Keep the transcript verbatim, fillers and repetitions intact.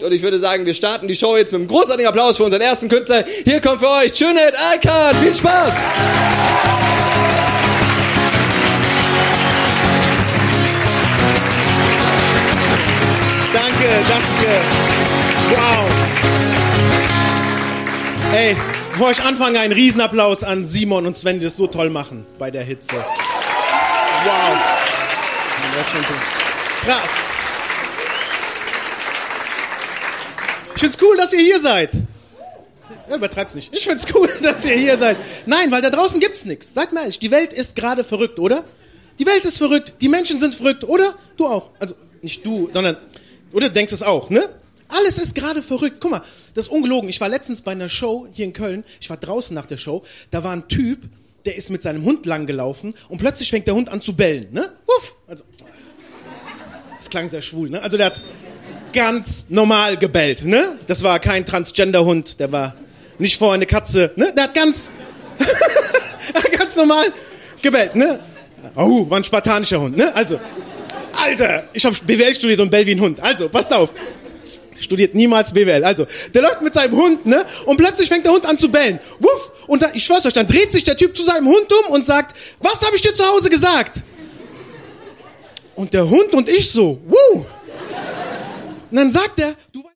Und ich würde sagen, wir starten die Show jetzt mit einem großartigen Applaus für unseren ersten Künstler. Hier kommt für euch Cüneyt Erkan. Viel Spaß! Danke, danke. Wow. Ey, bevor ich anfange, einen Riesenapplaus an Simon und Sven, die das so toll machen bei der Hitze. Wow. Das ist schon krass. Ich find's cool, dass ihr hier seid. Ja, übertreib's nicht. Ich find's cool, dass ihr hier seid. Nein, weil da draußen gibt's nichts. Seid mal ehrlich, die Welt ist gerade verrückt, oder? Die Welt ist verrückt, die Menschen sind verrückt, oder? Du auch. Also, nicht du, sondern... Oder du denkst es auch, ne? Alles ist gerade verrückt. Guck mal, das ist ungelogen. Ich war letztens bei einer Show hier in Köln. Ich war draußen nach der Show. Da war ein Typ, der ist mit seinem Hund lang gelaufen und plötzlich fängt der Hund an zu bellen, ne? Uff. Also, das klang sehr schwul, ne? Also der hat ganz normal gebellt, ne? Das war kein Transgender-Hund, der war nicht vorher eine Katze, ne? Der hat ganz, ganz normal gebellt, ne? Oh, war ein spartanischer Hund, ne? Also, Alter, ich habe B W L studiert und bell wie ein Hund. Also, passt auf. Studiert niemals B W L. Also, der läuft mit seinem Hund, ne? Und plötzlich fängt der Hund an zu bellen. Wuff! Und da, ich schwör's euch, dann dreht sich der Typ zu seinem Hund um und sagt, was habe ich dir zu Hause gesagt? Und der Hund und ich so, wuh! Und dann sagt er, du